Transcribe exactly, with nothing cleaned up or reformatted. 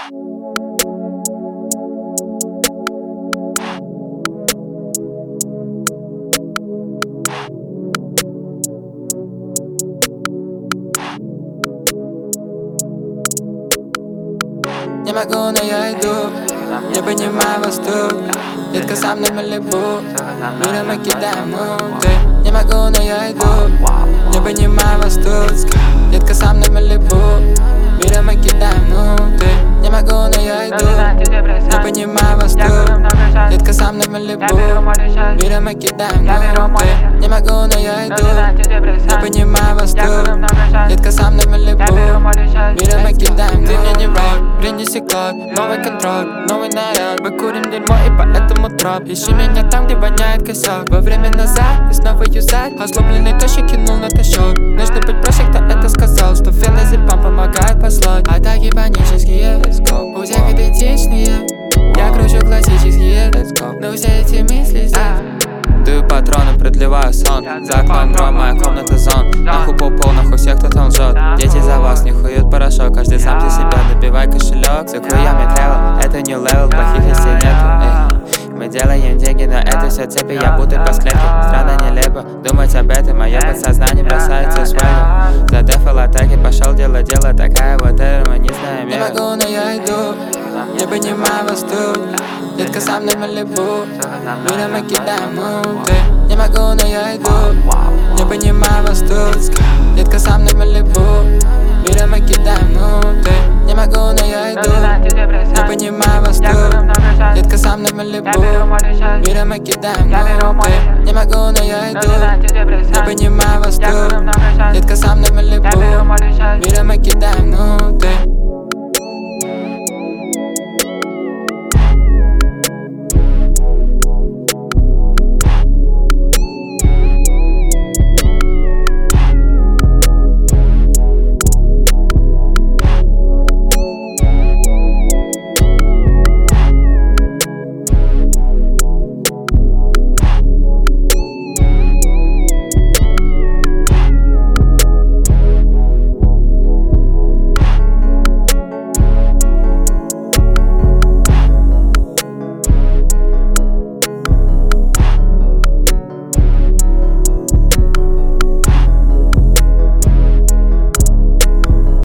Не могу, но я иду, не понимаю вас тут. Детка, со мной Малибу, миром мы кидаем муты. Не могу, но я иду, не понимаю вас тут. Детка, со мной Малибу, миром мы кидаем муты. Не могу, но я иду, не понимаю вас тут. Детка, со мной Малибу, миром мы кидаем муты. Не могу, но я иду, не понимаю вас тут. Детка, со мной Малибу, миром мы кидаем муты. Ты мне не враг, принеси клад, новый контроль, новый наряд. Мы курим дерьмо и поэтому троп. Ищи меня там, где воняет косяк. Во время назад и снова юзать. Озлобленный тощий кинул на тащок. Нужно быть проще, кто это сказал, что феназепам помогает послать. Атаки панические, у всех идентичные. Я кручу классические, но все эти мысли здесь. Даю патроны, продлеваю сон. За окном ром, моя комната зон. Нахуй пол-пол, нахуй всех, кто там лжет. Дети за вас не хуют порошок. Каждый сам за себя, добивай кошелек. За хуями тревел, это new level, плохих вестей нету. Эй. Мы делаем деньги, но это все цепи. Я будто по склепке, странно нелепо думать об этом. Мое подсознание бросается в свою. За дефол атаки пошел дело, дело такая вот это, мы не знаем. Не могу, но я иду, не понимаю вас тут. Детка, со мной Малибу, миром мы кидаем муты. Не могу, но я иду, не понимаю вас тут. Детка, со мной Малибу, миром мы кидаем муты. Не могу, но я иду, не понимаю вас тут. Детка, со мной Малибу, миром мы кидаем муты. Не могу, но я иду, не понимаю вас тут. Детка, со мной Малибу, миром мы кидаем муты.